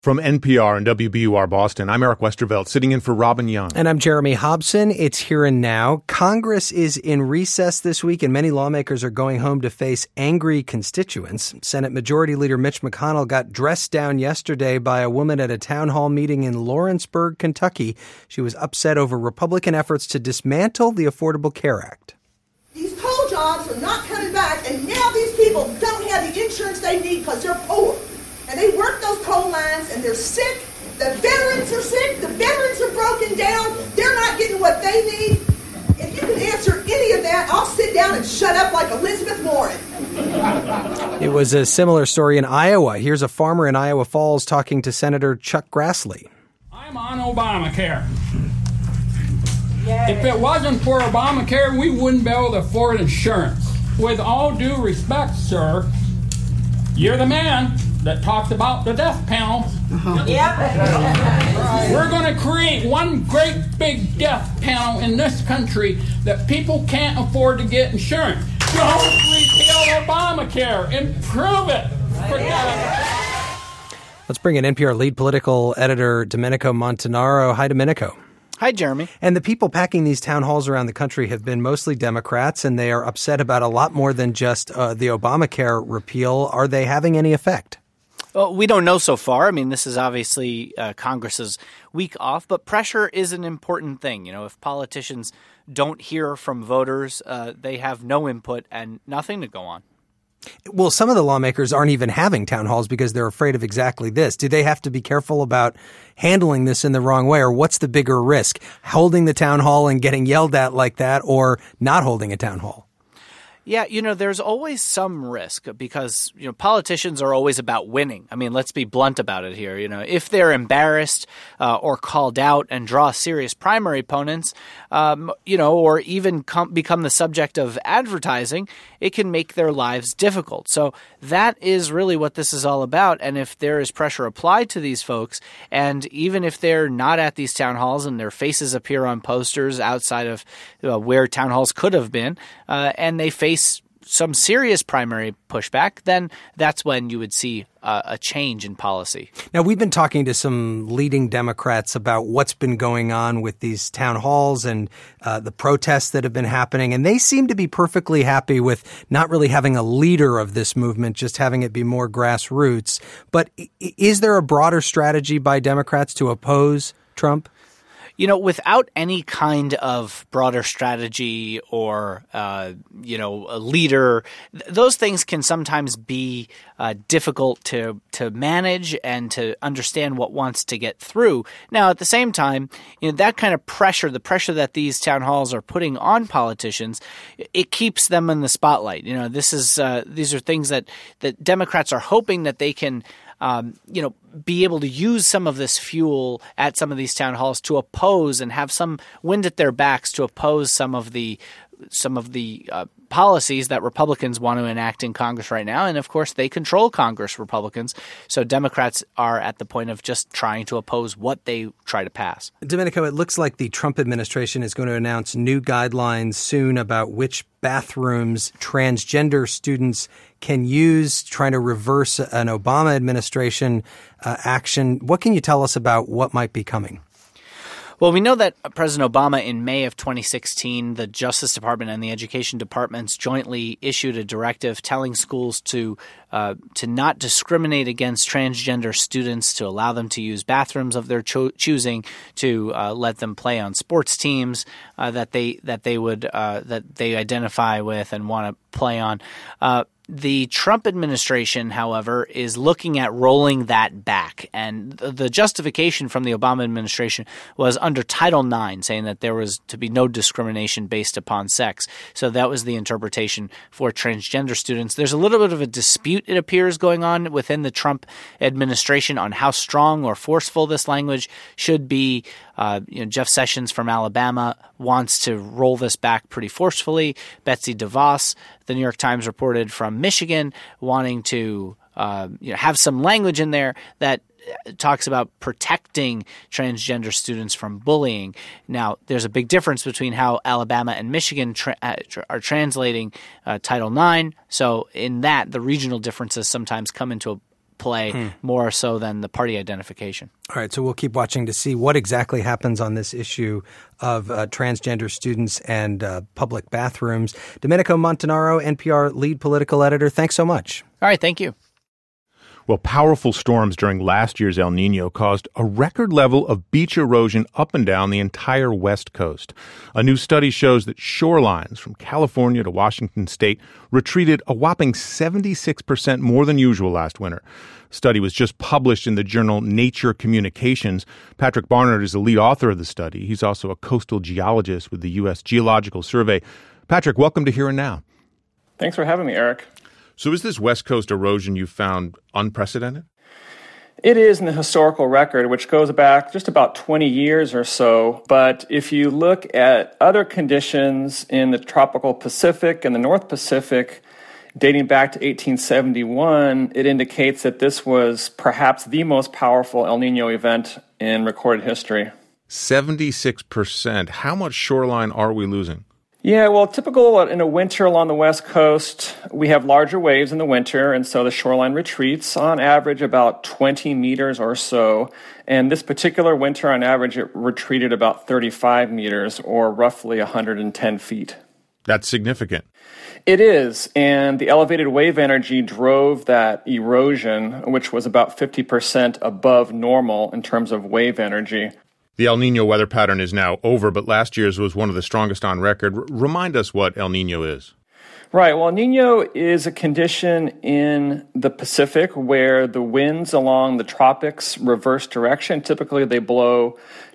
From NPR and WBUR Boston, I'm Eric Westervelt, sitting in for Robin Young. And I'm Jeremy Hobson. It's Here and Now. Congress is in recess this week, and many lawmakers are going home to face angry constituents. Senate Majority Leader Mitch McConnell got dressed down yesterday by a woman at a town hall meeting in Lawrenceburg, Kentucky. She was upset over Republican efforts to dismantle the Affordable Care Act. These coal jobs are not coming back, and now these people don't have the insurance they need because they're poor. And they work those coal mines, and they're sick. The veterans are sick. The veterans are broken down. They're not getting what they need. If you can answer any of that, I'll sit down and shut up like Elizabeth Warren. It was a similar story in Iowa. Here's a farmer in Iowa Falls talking to Senator Chuck Grassley. I'm on Obamacare. If it wasn't for Obamacare, we wouldn't be able to afford insurance. With all due respect, sir, you're the man that talked about the death penalty. We're going to create one great big death penalty in this country that people can't afford to get insurance. Don't repeal Obamacare. Improve it. Let's bring in NPR lead political editor Domenico Montanaro. Hi, Domenico. Hi, Jeremy. And the people packing these town halls around the country have been mostly Democrats, and they are upset about a lot more than just the Obamacare repeal. Are they having any effect? Well, we don't know so far. I mean, this is obviously Congress's week off, but pressure is an important thing. You know, if politicians don't hear from voters, they have no input and nothing to go on. Well, some of the lawmakers aren't even having town halls because they're afraid of exactly this. Do they have to be careful about handling this in the wrong way, or what's the bigger risk, holding the town hall and getting yelled at like that, or not holding a town hall? Yeah, you know, there's always some risk because, you know, politicians are always about winning. I mean, let's be blunt about it here. You know, if they're embarrassed or called out and draw serious primary opponents, you know, or even become the subject of advertising, it can make their lives difficult. So that is really what this is all about. And if there is pressure applied to these folks, and even if they're not at these town halls and their faces appear on posters outside of where town halls could have been, and they face some serious primary pushback, then that's when you would see a change in policy. Now, we've been talking to some leading Democrats about what's been going on with these town halls and the protests that have been happening, and they seem to be perfectly happy with not really having a leader of this movement, just having it be more grassroots. But is there a broader strategy by Democrats to oppose Trump? You know, without any kind of broader strategy or, you know, a leader, those things can sometimes be difficult to manage and to understand what wants to get through. Now, at the same time, you know, that kind of pressure, the pressure that these town halls are putting on politicians, it keeps them in the spotlight. You know, these are things that Democrats are hoping that they can you know, be able to use some of this fuel at some of these town halls to oppose and have some wind at their backs to oppose some of the policies that Republicans want to enact in Congress right now. And of course, they control Congress, Republicans. So Democrats are at the point of just trying to oppose what they try to pass. Domenico, it looks like the Trump administration is going to announce new guidelines soon about which bathrooms transgender students can use, trying to reverse an Obama administration action. What can you tell us about what might be coming? Well, we know that President Obama in May of 2016, the Justice Department and the Education Departments jointly issued a directive telling schools to not discriminate against transgender students, to allow them to use bathrooms of their choosing, to let them play on sports teams that they identify with and want to play on. The Trump administration, however, is looking at rolling that back. And the justification from the Obama administration was under Title IX, saying that there was to be no discrimination based upon sex. So that was the interpretation for transgender students. There's a little bit of a dispute, it appears, going on within the Trump administration on how strong or forceful this language should be. Jeff Sessions from Alabama wants to roll this back pretty forcefully. Betsy DeVos, the New York Times reported, from Michigan, wanting to have some language in there that talks about protecting transgender students from bullying. Now, there's a big difference between how Alabama and Michigan are translating Title IX. So in that, the regional differences sometimes come into play more so than the party identification. All right, so we'll keep watching to see what exactly happens on this issue of transgender students and public bathrooms. Domenico Montanaro, NPR lead political editor, thanks so much. All right, thank you. Well, powerful storms during last year's El Niño caused a record level of beach erosion up and down the entire West Coast. A new study shows that shorelines from California to Washington state retreated a whopping 76% more than usual last winter. The study was just published in the journal Nature Communications. Patrick Barnard is the lead author of the study. He's also a coastal geologist with the U.S. Geological Survey. Patrick, welcome to Here and Now. Thanks for having me, Eric. So is this West Coast erosion you found unprecedented? It is in the historical record, which goes back just about 20 years or so. But if you look at other conditions in the tropical Pacific and the North Pacific dating back to 1871, it indicates that this was perhaps the most powerful El Niño event in recorded history. 76%. How much shoreline are we losing? Yeah, well, typical in a winter along the West Coast, we have larger waves in the winter, and so the shoreline retreats on average about 20 meters or so. And this particular winter, on average, it retreated about 35 meters, or roughly 110 feet. That's significant. It is, and the elevated wave energy drove that erosion, which was about 50% above normal in terms of wave energy. The El Niño weather pattern is now over, but last year's was one of the strongest on record. Remind us what El Niño is. Right. Well, El Niño is a condition in the Pacific where the winds along the tropics reverse direction. Typically, they blow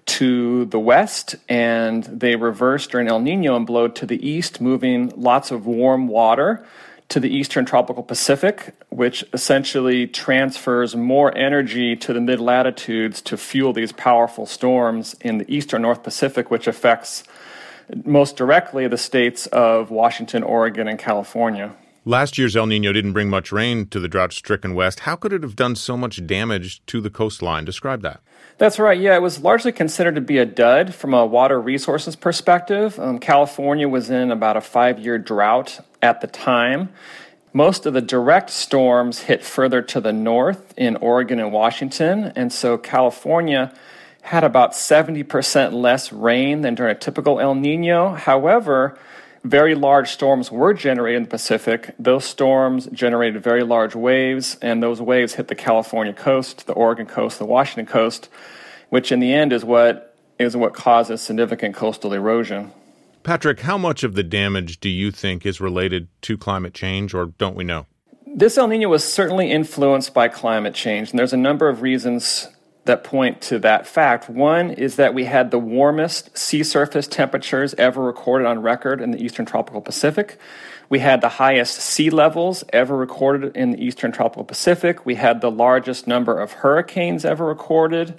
to the west, and they reverse during El Niño and blow to the east, moving lots of warm water to the eastern tropical Pacific, which essentially transfers more energy to the mid-latitudes to fuel these powerful storms in the eastern North Pacific, which affects most directly the states of Washington, Oregon, and California. Last year's El Niño didn't bring much rain to the drought-stricken West. How could it have done so much damage to the coastline? Describe that. That's right. Yeah, it was largely considered to be a dud from a water resources perspective. California was in about a 5-year drought at the time. Most of the direct storms hit further to the north in Oregon and Washington, and so California had about 70% less rain than during a typical El Niño. However, very large storms were generated in the Pacific. Those storms generated very large waves, and those waves hit the California coast, the Oregon coast, the Washington coast, which in the end is what causes significant coastal erosion. Patrick, how much of the damage do you think is related to climate change, or don't we know? This El Niño was certainly influenced by climate change, and there's a number of reasons that point to that fact. One is that we had the warmest sea surface temperatures ever recorded on record in the eastern tropical Pacific. We had the highest sea levels ever recorded in the eastern tropical Pacific. We had the largest number of hurricanes ever recorded,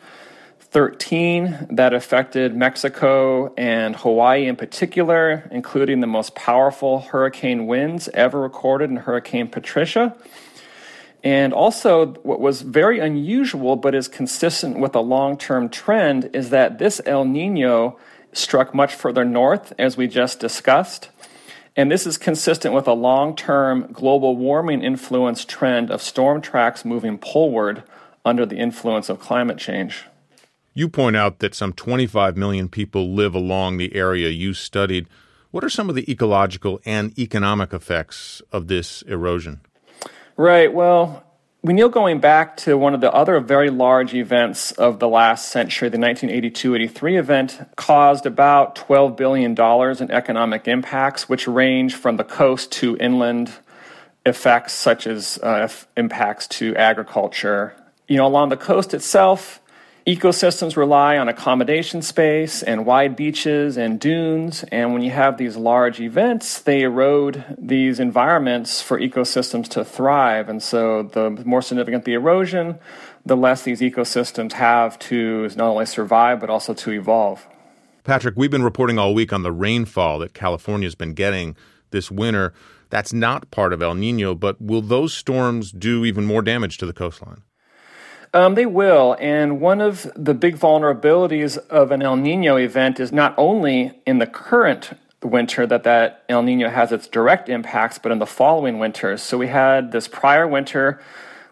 13 that affected Mexico and Hawaii in particular, including the most powerful hurricane winds ever recorded in Hurricane Patricia. And also, what was very unusual but is consistent with a long-term trend is that this El Niño struck much further north, as we just discussed. And this is consistent with a long-term global warming influence trend of storm tracks moving poleward under the influence of climate change. You point out that some 25 million people live along the area you studied. What are some of the ecological and economic effects of this erosion? Right. Well, we know going back to one of the other very large events of the last century, the 1982-83 event, caused about $12 billion in economic impacts, which range from the coast to inland effects, such as impacts to agriculture. Along the coast itself, ecosystems rely on accommodation space and wide beaches and dunes, and when you have these large events, they erode these environments for ecosystems to thrive. And so the more significant the erosion, the less these ecosystems have to not only survive, but also to evolve. Patrick, we've been reporting all week on the rainfall that California's been getting this winter. That's not part of El Niño, but will those storms do even more damage to the coastline? They will, and one of the big vulnerabilities of an El Niño event is not only in the current winter that El Niño has its direct impacts, but in the following winters. So we had this prior winter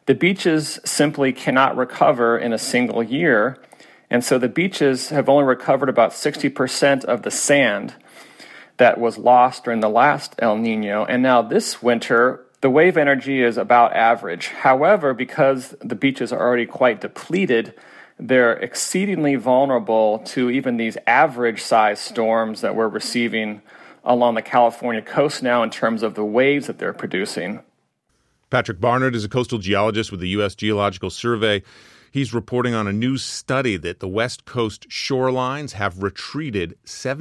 the beaches simply cannot recover in a single year. And so the beaches have only recovered about 60% of the sand that was lost during the last El Nino. And now this winter, the wave energy is about average. However, because the beaches are already quite depleted, they're exceedingly vulnerable to even these average-sized storms that we're receiving along the California coast now in terms of the waves that they're producing. Patrick Barnard is a coastal geologist with the U.S. Geological Survey. He's reporting on a new study that the West Coast shorelines have retreated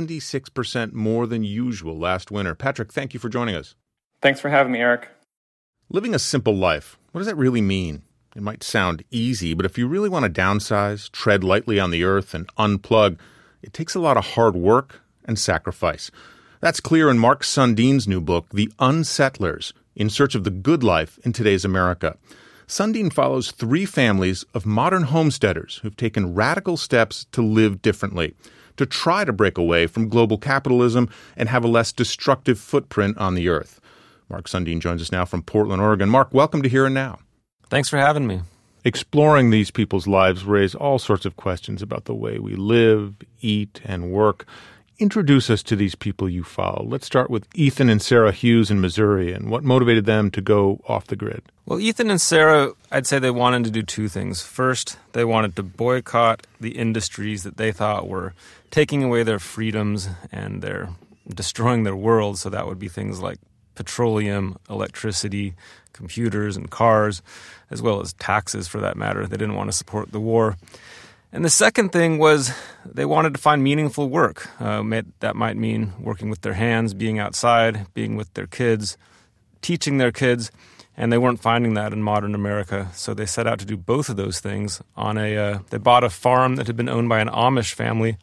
76% more than usual last winter. Patrick, thank you for joining us. Thanks for having me, Eric. Living a simple life, what does that really mean? It might sound easy, but if you really want to downsize, tread lightly on the earth, and unplug, it takes a lot of hard work and sacrifice. That's clear in Mark Sundin's new book, The Unsettlers, In Search of the Good Life in Today's America. Sundin follows 3 families of modern homesteaders who've taken radical steps to live differently, to try to break away from global capitalism and have a less destructive footprint on the earth. Mark Sundin joins us now from Portland, Oregon. Mark, welcome to Here and Now. Thanks for having me. Exploring these people's lives raise all sorts of questions about the way we live, eat, and work. Introduce us to these people you follow. Let's start with Ethan and Sarah Hughes in Missouri and what motivated them to go off the grid. Well, Ethan and Sarah, I'd say they wanted to do 2 things. First, they wanted to boycott the industries that they thought were taking away their freedoms and they're destroying their world. So that would be things like petroleum, electricity, computers, and cars, as well as taxes for that matter. They didn't want to support the war. And the second thing was they wanted to find meaningful work. That might mean working with their hands, being outside, being with their kids, teaching their kids, and they weren't finding that in modern America. So they set out to do both of those things. They bought a farm that had been owned by an Amish family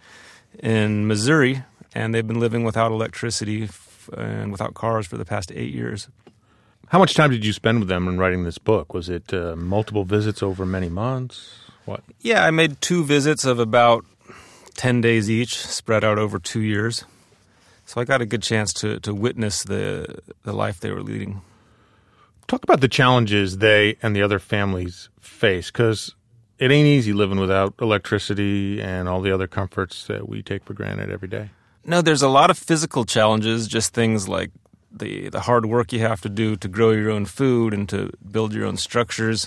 in Missouri, and they've been living without electricity and without cars for the past 8 years. How much time did you spend with them in writing this book? Was it multiple visits over many months? What? Yeah, I made 2 visits of about 10 days each, spread out over 2 years. So I got a good chance to witness the life they were leading. Talk about the challenges they and the other families face, because it ain't easy living without electricity and all the other comforts that we take for granted every day. No, there's a lot of physical challenges, just things like the hard work you have to do to grow your own food and to build your own structures.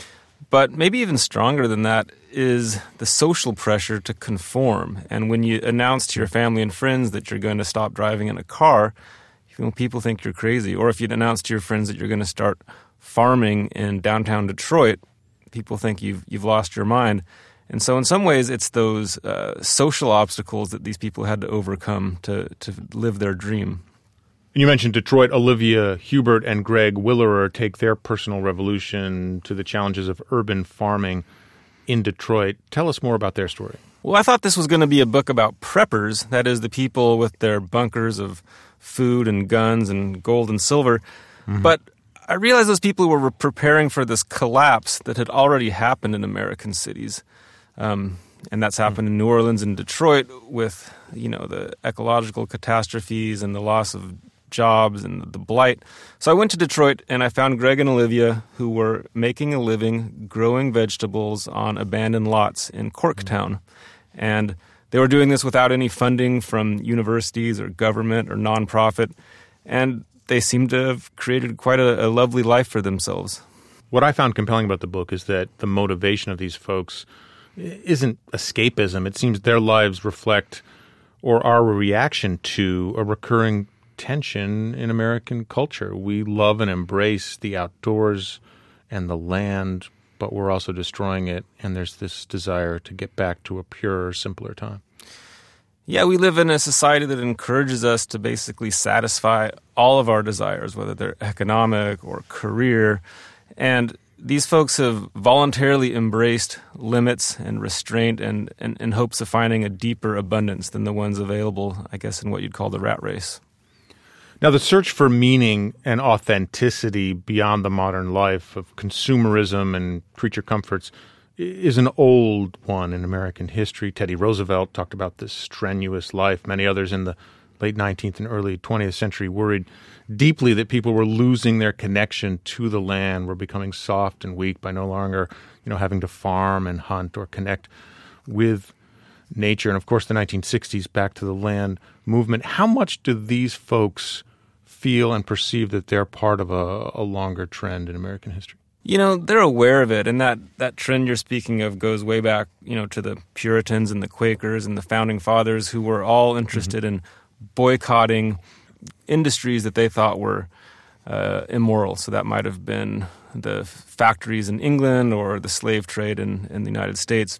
But maybe even stronger than that is the social pressure to conform. And when you announce to your family and friends that you're going to stop driving in a car, people think you're crazy. Or if you'd announce to your friends that you're going to start farming in downtown Detroit, people think you've lost your mind. And so in some ways, it's those social obstacles that these people had to overcome to live their dream. You mentioned Detroit. Olivia Hubert and Greg Willerer take their personal revolution to the challenges of urban farming in Detroit. Tell us more about their story. Well, I thought this was going to be a book about preppers, that is, the people with their bunkers of food and guns and gold and silver. Mm-hmm. But I realized those people were preparing for this collapse that had already happened in American cities. And that's happened in New Orleans and Detroit with, the ecological catastrophes and the loss of jobs and the blight. So I went to Detroit and I found Greg and Olivia, who were making a living growing vegetables on abandoned lots in Corktown. And they were doing this without any funding from universities or government or nonprofit. And they seemed to have created quite a lovely life for themselves. What I found compelling about the book is that the motivation of these folks isn't escapism. It seems their lives reflect or are a reaction to a recurring tension in American culture. We love and embrace the outdoors and the land, but we're also destroying it, and there's this desire to get back to a purer, simpler time. Yeah, we live in a society that encourages us to basically satisfy all of our desires, whether they're economic or career, and these folks have voluntarily embraced limits and restraint and in hopes of finding a deeper abundance than the ones available, I guess, in what you'd call the rat race. Now, the search for meaning and authenticity beyond the modern life of consumerism and creature comforts is an old one in American history. Teddy Roosevelt talked about this strenuous life. Many others in the late 19th and early 20th century worried deeply that people were losing their connection to the land, were becoming soft and weak by no longer, having to farm and hunt or connect with nature. And of course, the 1960s Back to the Land movement. How much do these folks feel and perceive that they're part of a longer trend in American history? They're aware of it, and that trend you're speaking of goes way back, to the Puritans and the Quakers and the Founding Fathers, who were all interested in boycotting industries that they thought were immoral. So that might have been the factories in England or the slave trade in the United States.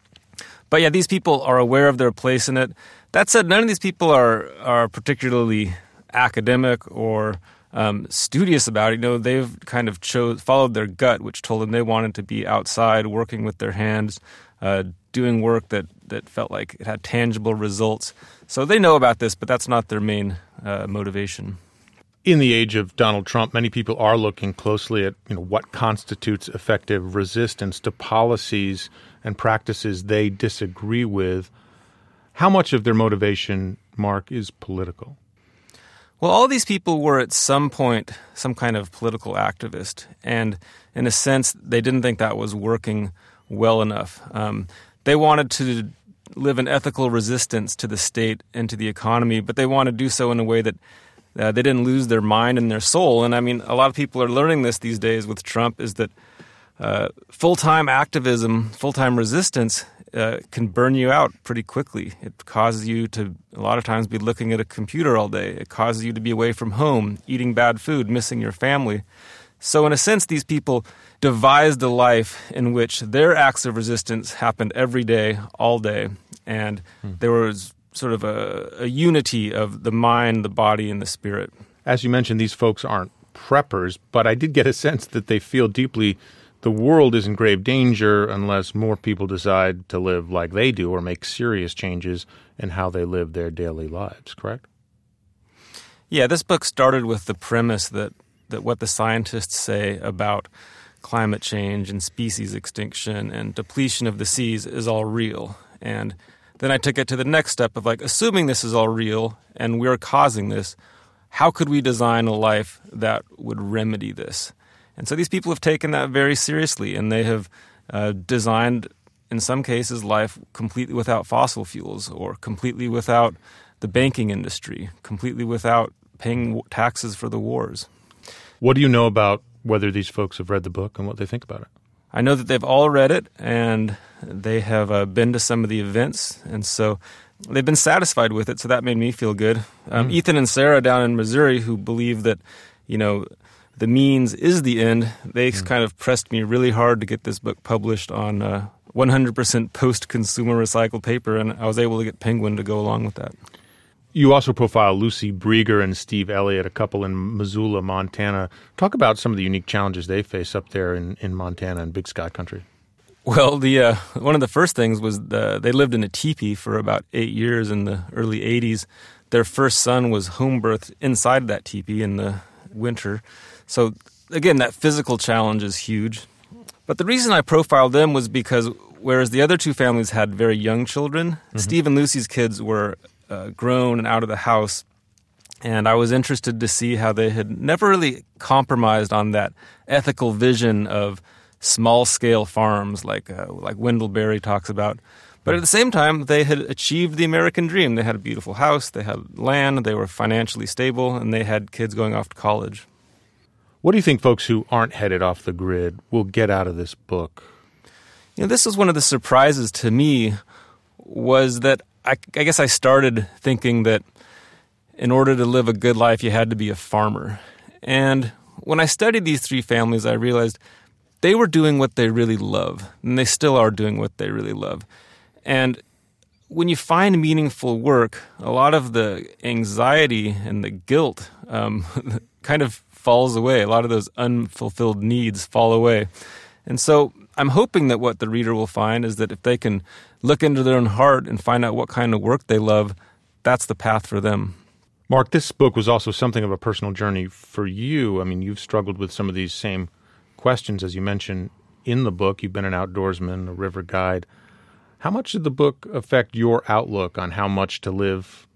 But yeah, these people are aware of their place in it. That said, none of these people are particularly academic or studious about it. They've kind of followed their gut, which told them they wanted to be outside, working with their hands, doing work that felt like it had tangible results. So they know about this, but that's not their main motivation. In the age of Donald Trump, many people are looking closely at what constitutes effective resistance to policies and practices they disagree with. How much of their motivation, Mark, is political? Well, all these people were at some point some kind of political activist, and in a sense, they didn't think that was working well enough. They wanted to live in ethical resistance to the state and to the economy, but they wanted to do so in a way that they didn't lose their mind and their soul. And I mean, a lot of people are learning this these days with Trump, is that full-time activism, full-time resistance can burn you out pretty quickly. It causes you to, a lot of times, be looking at a computer all day. It causes you to be away from home, eating bad food, missing your family. So in a sense, these people devised a life in which their acts of resistance happened every day, all day, and there was sort of a unity of the mind, the body, and the spirit. As you mentioned, these folks aren't preppers, but I did get a sense that they feel deeply the world is in grave danger unless more people decide to live like they do or make serious changes in how they live their daily lives, correct? Yeah, this book started with the premise that what the scientists say about climate change and species extinction and depletion of the seas is all real. And then I took it to the next step of assuming this is all real and we're causing this, how could we design a life that would remedy this? And so these people have taken that very seriously, and they have designed, in some cases, life completely without fossil fuels or completely without the banking industry, completely without paying taxes for the wars. What do you know about whether these folks have read the book and what they think about it? I know that they've all read it, and they have been to some of the events, and so they've been satisfied with it, so that made me feel good. Ethan and Sarah down in Missouri, who believe that, the means is the end, they kind of pressed me really hard to get this book published on 100% post-consumer recycled paper, and I was able to get Penguin to go along with that. You also profile Lucy Brieger and Steve Elliott, a couple in Missoula, Montana. Talk about some of the unique challenges they face up there in Montana and Big Sky Country. Well, one of the first things was they lived in a teepee for about 8 years in the early 80s. Their first son was home birthed inside that teepee in the winter. So, again, that physical challenge is huge. But the reason I profiled them was because whereas the other two families had very young children, Steve and Lucy's kids were grown and out of the house. And I was interested to see how they had never really compromised on that ethical vision of small-scale farms like Wendell Berry talks about. But at the same time, they had achieved the American dream. They had a beautiful house, they had land, they were financially stable, and they had kids going off to college. What do you think folks who aren't headed off the grid will get out of this book? This was one of the surprises to me, was that I guess I started thinking that in order to live a good life, you had to be a farmer. And when I studied these three families, I realized they were doing what they really love, and they still are doing what they really love. And when you find meaningful work, a lot of the anxiety and the guilt kind of falls away. A lot of those unfulfilled needs fall away. And so I'm hoping that what the reader will find is that if they can look into their own heart and find out what kind of work they love, that's the path for them. Mark, this book was also something of a personal journey for you. I mean, you've struggled with some of these same questions, as you mentioned in the book. You've been an outdoorsman, a river guide. How much did the book affect your outlook on how much to live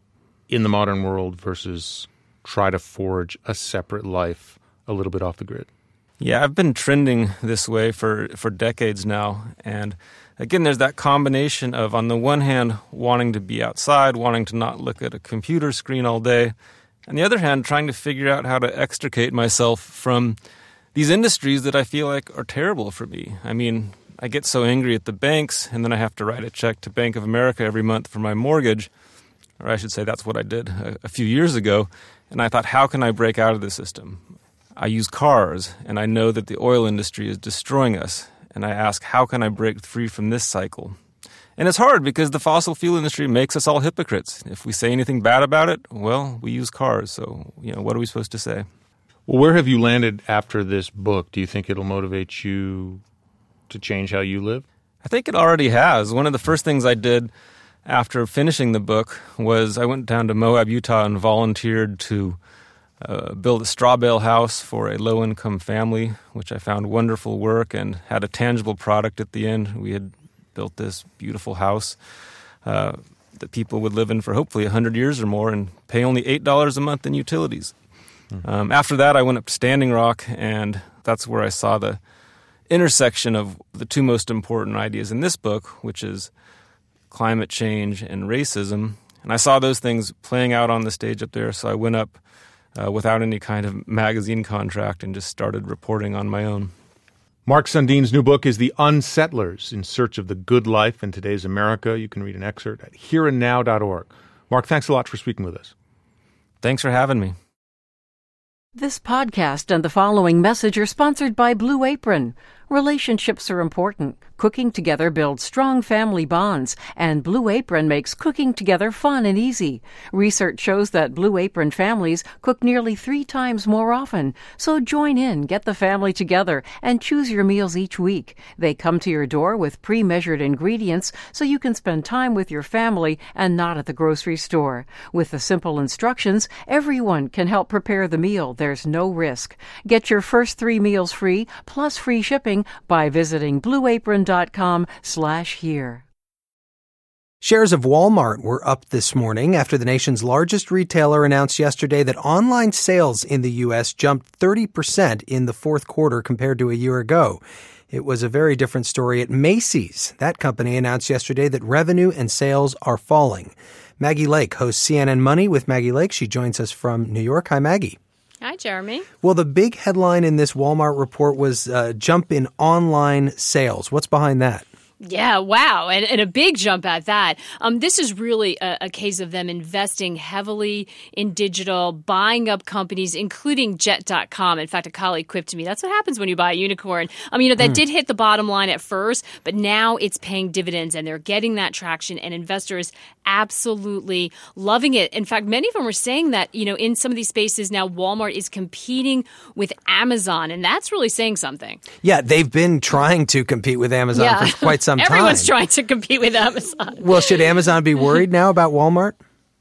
in the modern world versus try to forge a separate life a little bit off the grid? Yeah, I've been trending this way for decades now. And again, there's that combination of, on the one hand, wanting to be outside, wanting to not look at a computer screen all day. On the other hand, trying to figure out how to extricate myself from these industries that I feel like are terrible for me. I mean, I get so angry at the banks, and then I have to write a check to Bank of America every month for my mortgage. Or I should say that's what I did a few years ago. And I thought, how can I break out of the system? I use cars, and I know that the oil industry is destroying us. And I ask, how can I break free from this cycle? And it's hard because the fossil fuel industry makes us all hypocrites. If we say anything bad about it, well, we use cars. So, what are we supposed to say? Well, where have you landed after this book? Do you think it'll motivate you to change how you live? I think it already has. One of the first things I did after finishing the book was I went down to Moab, Utah, and volunteered to build a straw bale house for a low-income family, which I found wonderful work and had a tangible product at the end. We had built this beautiful house that people would live in for hopefully 100 years or more and pay only $8 a month in utilities. After that, I went up to Standing Rock, and that's where I saw the intersection of the two most important ideas in this book, which is climate change and racism. And I saw those things playing out on the stage up there, so I went up without any kind of magazine contract and just started reporting on my own. Mark Sundin's new book is The Unsettlers, In Search of the Good Life in Today's America. You can read an excerpt at hereandnow.org. Mark, thanks a lot for speaking with us. Thanks for having me. This podcast and the following message are sponsored by Blue Apron. Relationships are important. Cooking together builds strong family bonds, and Blue Apron makes cooking together fun and easy. Research shows that Blue Apron families cook nearly 3 times more often. So join in, get the family together, and choose your meals each week. They come to your door with pre-measured ingredients so you can spend time with your family and not at the grocery store. With the simple instructions, everyone can help prepare the meal. There's no risk. Get your first 3 meals free, plus free shipping, by visiting blueapron.com/here. Shares of Walmart were up this morning after the nation's largest retailer announced yesterday that online sales in the U.S. jumped 30% in the fourth quarter compared to a year ago. It was a very different story at Macy's. That company announced yesterday that revenue and sales are falling. Maggie Lake hosts CNN Money with Maggie Lake. She joins us from New York. Hi, Maggie. Hi, Jeremy. Well, the big headline in this Walmart report was a jump in online sales. What's behind that? Yeah, wow. And a big jump at that. This is really a case of them investing heavily in digital, buying up companies, including Jet.com. In fact, a colleague quipped to me, that's what happens when you buy a unicorn. That did hit the bottom line at first, but now it's paying dividends and they're getting that traction, and investors absolutely loving it. In fact, many of them are saying that, in some of these spaces now, Walmart is competing with Amazon, and that's really saying something. Yeah, they've been trying to compete with Amazon for quite some time. Everyone's trying to compete with Amazon. Well, should Amazon be worried now about Walmart?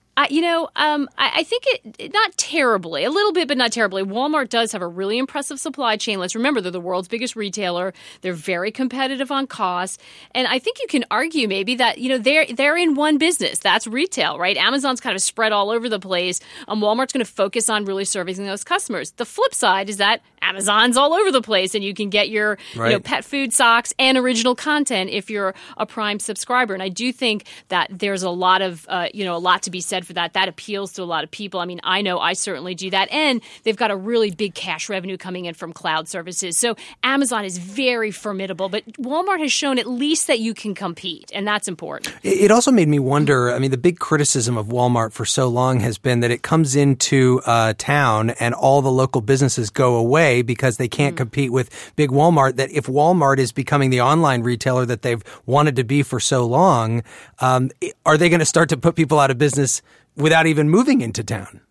I think it not terribly, a little bit, but not terribly. Walmart does have a really impressive supply chain. Let's remember, they're the world's biggest retailer. They're very competitive on cost. And I think you can argue maybe that, they're in one business. That's retail, right? Amazon's kind of spread all over the place. Walmart's going to focus on really servicing those customers. The flip side is that Amazon's all over the place, and you can get your pet food, socks, and original content if you're a Prime subscriber. And I do think that there's a lot of, a lot to be said for that. That appeals to a lot of people. I know I certainly do that. And they've got a really big cash revenue coming in from cloud services. So Amazon is very formidable, but Walmart has shown at least that you can compete, and that's important. It also made me wonder, the big criticism of Walmart for so long has been that it comes into a town and all the local businesses go away because they can't compete with big Walmart, that if Walmart is becoming the online retailer that they've wanted to be for so long, are they going to start to put people out of business without even moving into town?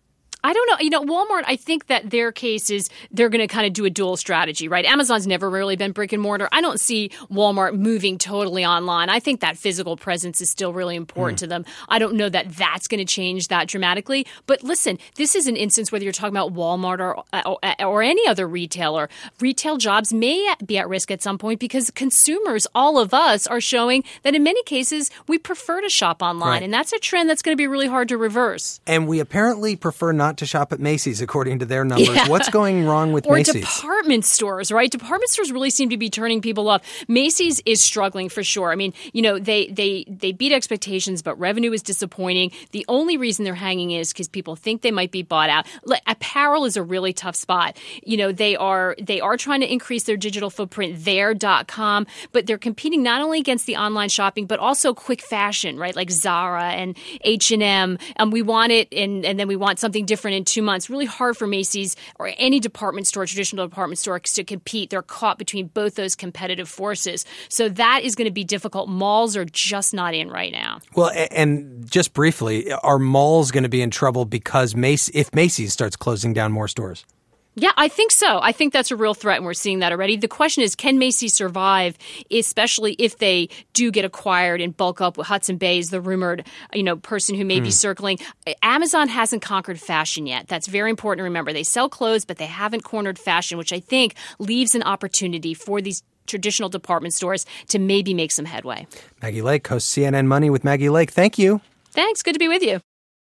I don't know. Walmart, I think that their case is they're going to kind of do a dual strategy, right? Amazon's never really been brick and mortar. I don't see Walmart moving totally online. I think that physical presence is still really important to them. I don't know that that's going to change that dramatically. But listen, this is an instance whether you're talking about Walmart or any other retailer. Retail jobs may be at risk at some point because consumers, all of us, are showing that in many cases we prefer to shop online. Right. And that's a trend that's going to be really hard to reverse. And we apparently prefer not to shop at Macy's, according to their numbers. Yeah. What's going wrong with Macy's? Or department stores, right? Department stores really seem to be turning people off. Macy's is struggling for sure. I mean, they beat expectations, but revenue is disappointing. The only reason they're hanging is because people think they might be bought out. Apparel is a really tough spot. They are trying to increase their digital footprint there, .com, but they're competing not only against the online shopping, but also quick fashion, right? Like Zara and H&M. We want it, and then we want something different in 2 months. Really hard for Macy's or any department store, traditional department store, to compete. They're caught between both those competitive forces. So that is going to be difficult. Malls are just not in right now. Well, and just briefly, are malls going to be in trouble because if Macy's starts closing down more stores? Yeah, I think so. I think that's a real threat, and we're seeing that already. The question is, can Macy's survive, especially if they do get acquired and bulk up with Hudson Bay is the rumored, person who may be circling. Amazon hasn't conquered fashion yet. That's very important to remember. They sell clothes, but they haven't cornered fashion, which I think leaves an opportunity for these traditional department stores to maybe make some headway. Maggie Lake hosts CNN Money with Maggie Lake. Thank you. Thanks. Good to be with you.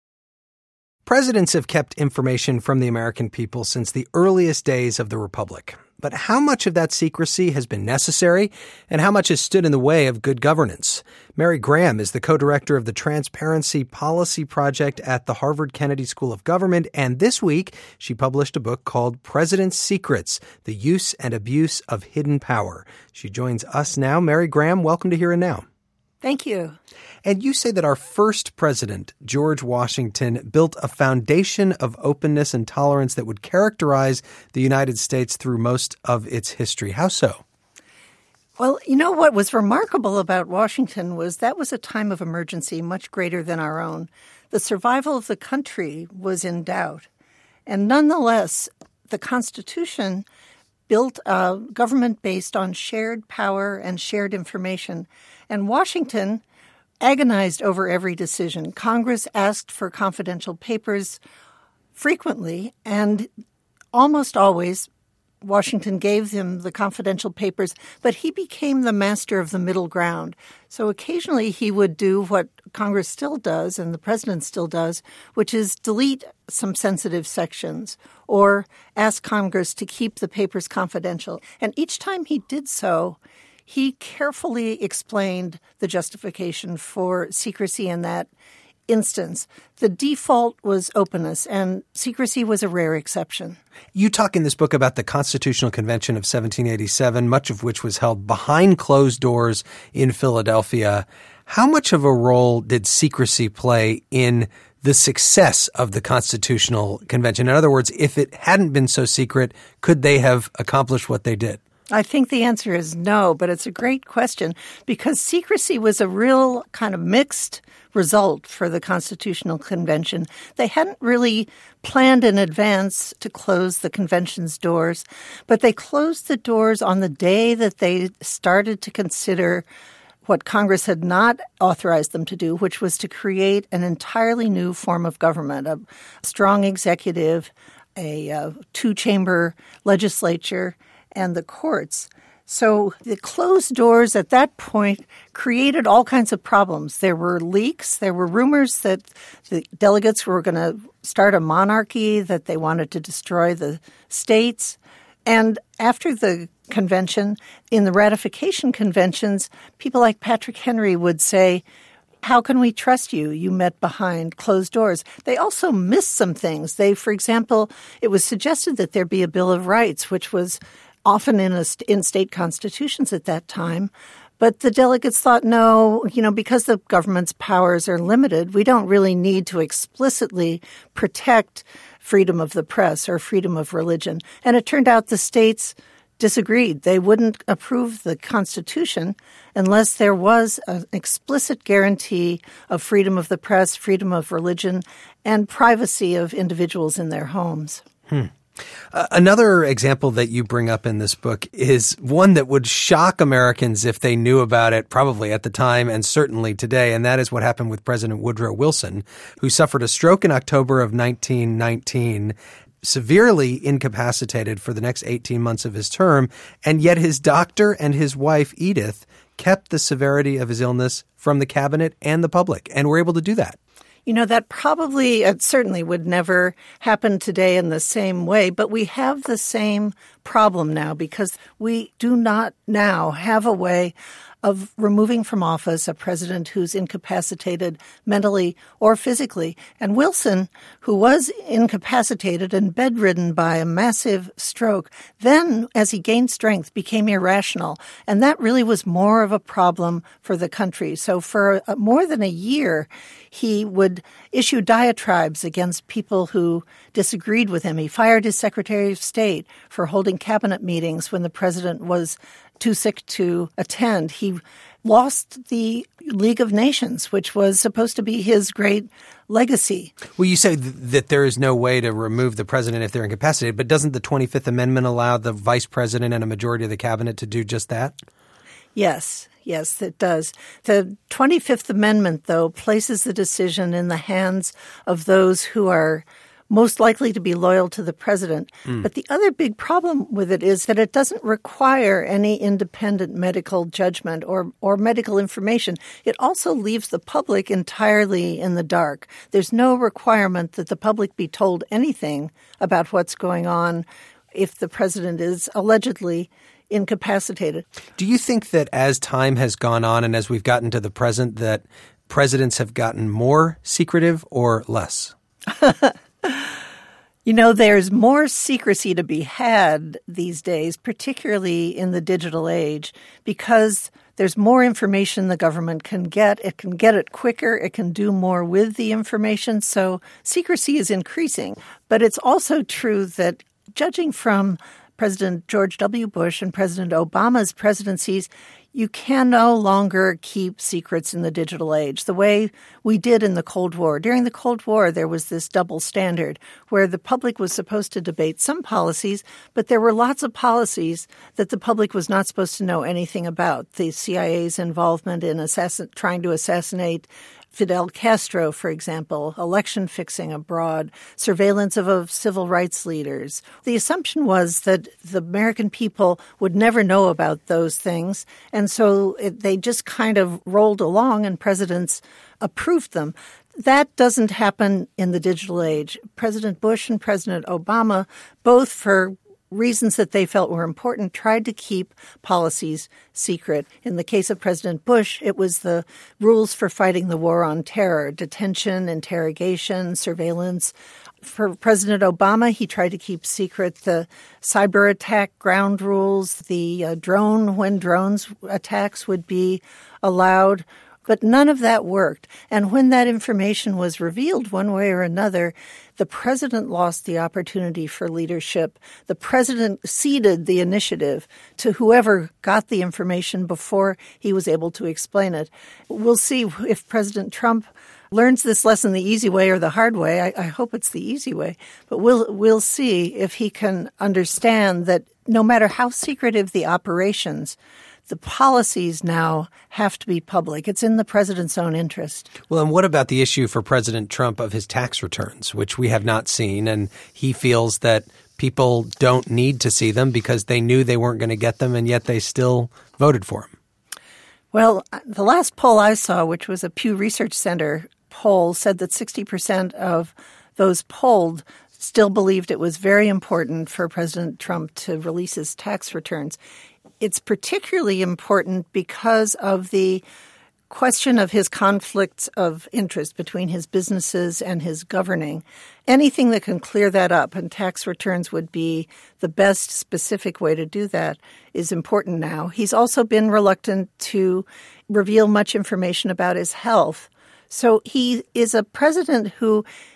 Presidents have kept information from the American people since the earliest days of the Republic. But how much of that secrecy has been necessary, and how much has stood in the way of good governance? Mary Graham is the co-director of the Transparency Policy Project at the Harvard Kennedy School of Government, and this week she published a book called President's Secrets: The Use and Abuse of Hidden Power. She joins us now. Mary Graham, welcome to Here and Now. Thank you. And you say that our first president, George Washington, built a foundation of openness and tolerance that would characterize the United States through most of its history. How so? Well, what was remarkable about Washington was that was a time of emergency much greater than our own. The survival of the country was in doubt. And nonetheless, the Constitution built a government based on shared power and shared information. And Washington agonized over every decision. Congress asked for confidential papers frequently, and almost always Washington gave them the confidential papers, but he became the master of the middle ground. So occasionally he would do what Congress still does and the president still does, which is delete some sensitive sections or ask Congress to keep the papers confidential. And each time he did so, he carefully explained the justification for secrecy in that instance. The default was openness, and secrecy was a rare exception. You talk in this book about the Constitutional Convention of 1787, much of which was held behind closed doors in Philadelphia. How much of a role did secrecy play in the success of the Constitutional Convention? In other words, if it hadn't been so secret, could they have accomplished what they did? I think the answer is no, but it's a great question because secrecy was a real kind of mixed result for the Constitutional Convention. They hadn't really planned in advance to close the convention's doors, but they closed the doors on the day that they started to consider what Congress had not authorized them to do, which was to create an entirely new form of government, a strong executive, a two-chamber legislature, and the courts. So the closed doors at that point created all kinds of problems. There were leaks. There were rumors that the delegates were going to start a monarchy, that they wanted to destroy the states. And after the convention, in the ratification conventions, people like Patrick Henry would say, "How can we trust you? You met behind closed doors." They also missed some things. For example, it was suggested that there be a Bill of Rights, which was often in state constitutions at that time. But the delegates thought, no, because the government's powers are limited, we don't really need to explicitly protect freedom of the press or freedom of religion. And it turned out the states disagreed. They wouldn't approve the Constitution unless there was an explicit guarantee of freedom of the press, freedom of religion, and privacy of individuals in their homes. Another example that you bring up in this book is one that would shock Americans if they knew about it, probably at the time and certainly today, and that is what happened with President Woodrow Wilson, who suffered a stroke in October of 1919, severely incapacitated for the next 18 months of his term, and yet his doctor and his wife, Edith, kept the severity of his illness from the cabinet and the public, and were able to do that. You know, that probably, it certainly would never happen today in the same way, but we have the same problem now because we do not now have a way of removing from office a president who's incapacitated mentally or physically. And Wilson, who was incapacitated and bedridden by a massive stroke, then, as he gained strength, became irrational. And that really was more of a problem for the country. So for more than a year, he would issue diatribes against people who disagreed with him. He fired his Secretary of State for holding cabinet meetings when the president was too sick to attend. He lost the League of Nations, which was supposed to be his great legacy. Well, you say that there is no way to remove the president if they're incapacitated, but doesn't the 25th Amendment allow the vice president and a majority of the cabinet to do just that? Yes, it does. The 25th Amendment, though, places the decision in the hands of those who are most likely to be loyal to the president. But the other big problem with it is that it doesn't require any independent medical judgment or medical information. It also leaves the public entirely in the dark. There's no requirement that the public be told anything about what's going on if the president is allegedly incapacitated. Do you think that as time has gone on and as we've gotten to the present, that presidents have gotten more secretive or less? You know, there's more secrecy to be had these days, particularly in the digital age, because there's more information the government can get. It can get it quicker. It can do more with the information. So secrecy is increasing. But it's also true that judging from President George W. Bush and President Obama's presidencies, you can no longer keep secrets in the digital age the way we did in the Cold War. During the Cold War, there was this double standard where the public was supposed to debate some policies, but there were lots of policies that the public was not supposed to know anything about. The CIA's involvement in trying to assassinate Fidel Castro, for example, election fixing abroad, surveillance of civil rights leaders. The assumption was that the American people would never know about those things, and so they just kind of rolled along and presidents approved them. That doesn't happen in the digital age. President Bush and President Obama, both for reasons that they felt were important, tried to keep policies secret. In the case of President Bush, it was the rules for fighting the war on terror, detention, interrogation, surveillance. For President Obama, he tried to keep secret the cyber attack ground rules, the when drones attacks would be allowed. But none of that worked. And when that information was revealed one way or another, the president lost the opportunity for leadership. The president ceded the initiative to whoever got the information before he was able to explain it. We'll see if President Trump learns this lesson the easy way or the hard way. I hope it's the easy way. But we'll see if he can understand that no matter how secretive the operations, the policies now have to be public. It's in the president's own interest. Well, and what about the issue for President Trump of his tax returns, which we have not seen, and he feels that people don't need to see them because they knew they weren't going to get them, and yet they still voted for him? Well, the last poll I saw, which was a Pew Research Center poll, said that 60% of those polled still believed it was very important for President Trump to release his tax returns. It's particularly important because of the question of his conflicts of interest between his businesses and his governing. Anything that can clear that up, and tax returns would be the best specific way to do that, is important now. He's also been reluctant to reveal much information about his health. So he is a president who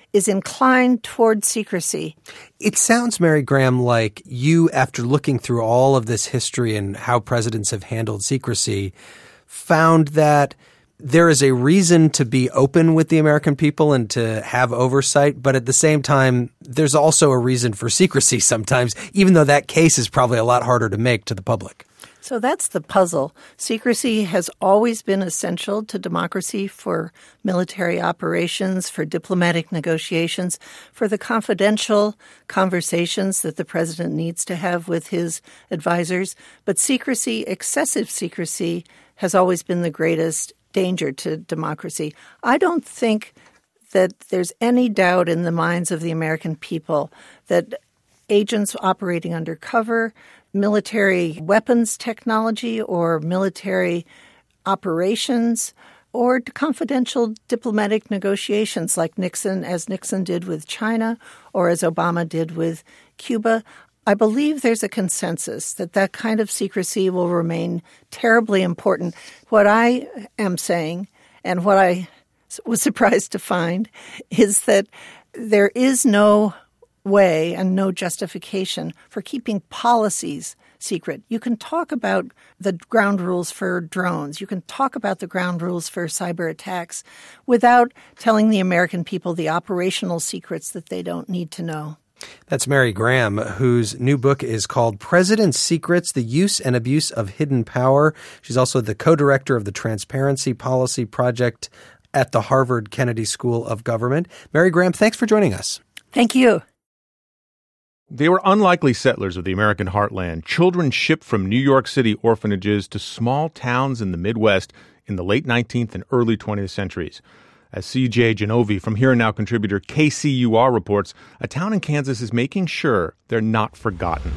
is inclined toward secrecy. It sounds, Mary Graham, like you, after looking through all of this history and how presidents have handled secrecy, found that there is a reason to be open with the American people and to have oversight, but at the same time, there's also a reason for secrecy sometimes, even though that case is probably a lot harder to make to the public. So that's the puzzle. Secrecy has always been essential to democracy for military operations, for diplomatic negotiations, for the confidential conversations that the president needs to have with his advisors. But secrecy, excessive secrecy, has always been the greatest danger to democracy. I don't think that there's any doubt in the minds of the American people that agents operating undercover, military weapons technology or military operations, or confidential diplomatic negotiations like Nixon did with China or as Obama did with Cuba. I believe there's a consensus that that kind of secrecy will remain terribly important. What I am saying, and what I was surprised to find, is that there is no way and no justification for keeping policies secret. You can talk about the ground rules for drones. You can talk about the ground rules for cyber attacks without telling the American people the operational secrets that they don't need to know. That's Mary Graham, whose new book is called President's Secrets, The Use and Abuse of Hidden Power. She's also the co-director of the Transparency Policy Project at the Harvard Kennedy School of Government. Mary Graham, thanks for joining us. Thank you. They were unlikely settlers of the American heartland, children shipped from New York City orphanages to small towns in the Midwest in the late 19th and early 20th centuries. As C.J. Genovi from Here and Now contributor KCUR reports, a town in Kansas is making sure they're not forgotten.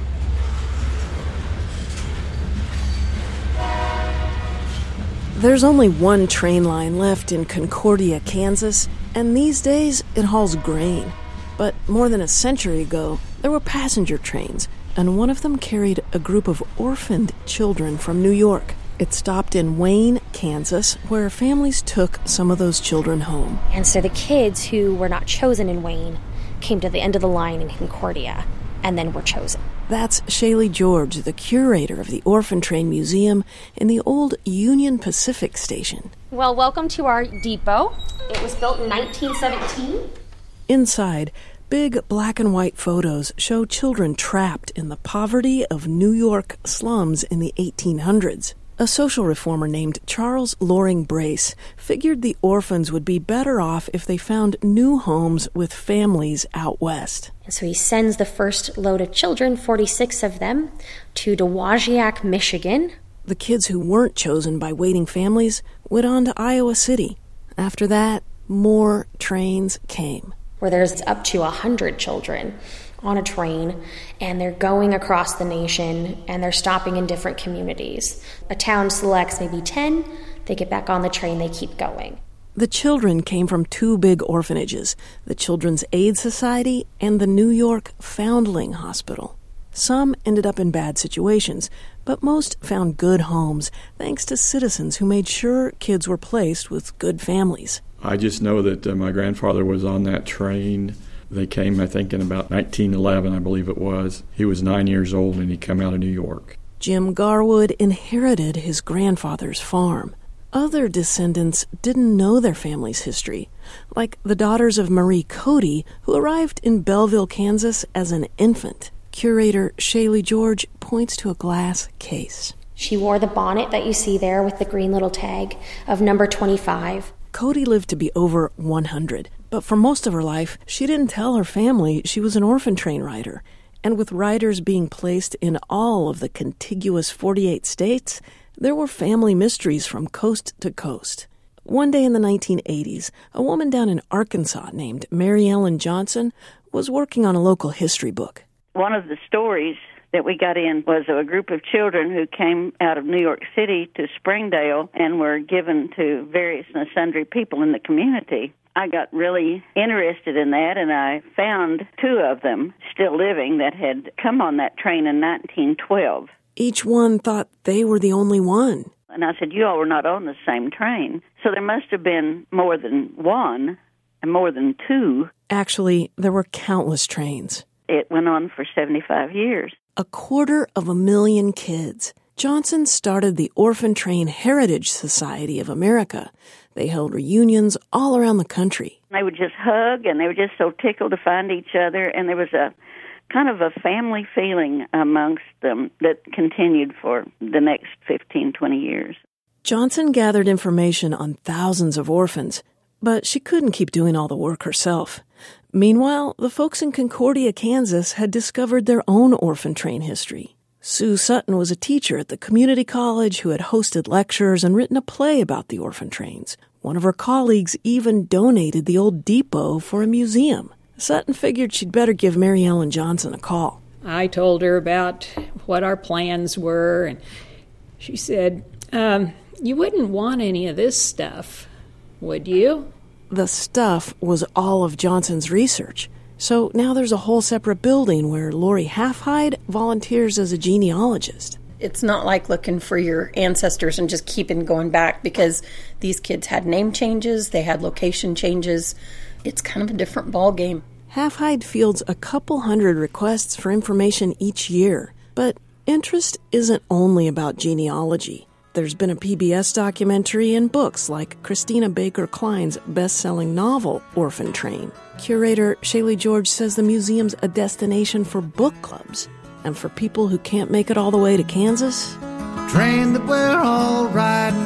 There's only one train line left in Concordia, Kansas, and these days it hauls grain. But more than a century ago, there were passenger trains, and one of them carried a group of orphaned children from New York. It stopped in Wayne, Kansas, where families took some of those children home. And so the kids who were not chosen in Wayne came to the end of the line in Concordia and then were chosen. That's Shaylee George, the curator of the Orphan Train Museum in the old Union Pacific station. Well, welcome to our depot. It was built in 1917. Inside, big black and white photos show children trapped in the poverty of New York slums in the 1800s. A social reformer named Charles Loring Brace figured the orphans would be better off if they found new homes with families out west. And so he sends the first load of children, 46 of them, to Dowagiac, Michigan. The kids who weren't chosen by waiting families went on to Iowa City. After that, more trains came. Where there's up to 100 children on a train, and they're going across the nation, and they're stopping in different communities. A town selects maybe 10, they get back on the train, they keep going. The children came from two big orphanages, the Children's Aid Society and the New York Foundling Hospital. Some ended up in bad situations, but most found good homes thanks to citizens who made sure kids were placed with good families. I just know that my grandfather was on that train. They came, I think, in about 1911, I believe it was. He was 9 years old, and he came out of New York. Jim Garwood inherited his grandfather's farm. Other descendants didn't know their family's history, like the daughters of Marie Cody, who arrived in Belleville, Kansas as an infant. Curator Shaylee George points to a glass case. She wore the bonnet that you see there with the green little tag of number 25. Cody lived to be over 100, but for most of her life, she didn't tell her family she was an orphan train rider. And with riders being placed in all of the contiguous 48 states, there were family mysteries from coast to coast. One day in the 1980s, a woman down in Arkansas named Mary Ellen Johnson was working on a local history book. One of the stories that we got in was a group of children who came out of New York City to Springdale and were given to various and sundry people in the community. I got really interested in that, and I found two of them still living that had come on that train in 1912. Each one thought they were the only one. And I said, you all were not on the same train. So there must have been more than one. more than 2. Actually, there were countless trains. It went on for 75 years. 250,000 kids. Johnson started the Orphan Train Heritage Society of America. They held reunions all around the country. They would just hug, and they were just so tickled to find each other, and there was a kind of a family feeling amongst them that continued for the next 15, 20 years. Johnson gathered information on thousands of orphans, but she couldn't keep doing all the work herself. Meanwhile, the folks in Concordia, Kansas had discovered their own orphan train history. Sue Sutton was a teacher at the community college who had hosted lectures and written a play about the orphan trains. One of her colleagues even donated the old depot for a museum. Sutton figured she'd better give Mary Ellen Johnson a call. I told her about what our plans were, and she said, you wouldn't want any of this stuff, would you? The stuff was all of Johnson's research. So now there's a whole separate building where Lori Halfhide volunteers as a genealogist. It's not like looking for your ancestors and just keeping going back, because these kids had name changes, they had location changes. It's kind of a different ball game. Halfhide fields a couple hundred requests for information each year. But interest isn't only about genealogy. There's been a PBS documentary and books like Christina Baker Klein's best-selling novel, Orphan Train. Curator Shaylee George says the museum's a destination for book clubs. And for people who can't make it all the way to Kansas, the train that we're all riding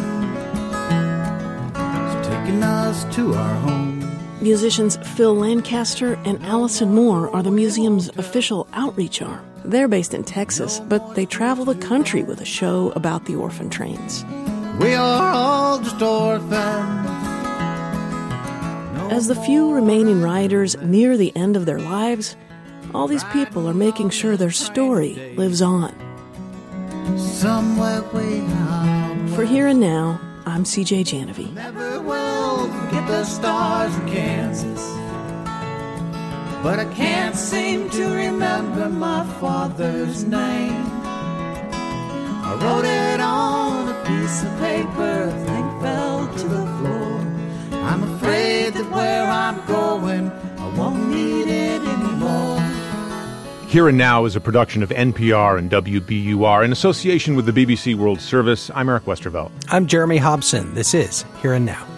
is taking us to our home. Musicians Phil Lancaster and Allison Moore are the museum's official outreach arm. They're based in Texas, but they travel the country with a show about the orphan trains. We are all just orphans. As the few remaining riders near the end of their lives, all these people are making sure their story lives on. Somewhere way out. For Here and Now, I'm CJ Janovi. Never will forget the stars in Kansas, but I can't seem to remember my father's name. I wrote it on a piece of paper, the thing fell to the floor. I'm afraid that where I'm going, I won't need it anymore. Here and Now is a production of NPR and WBUR in association with the BBC World Service. I'm Eric Westervelt. I'm Jeremy Hobson. This is Here and Now.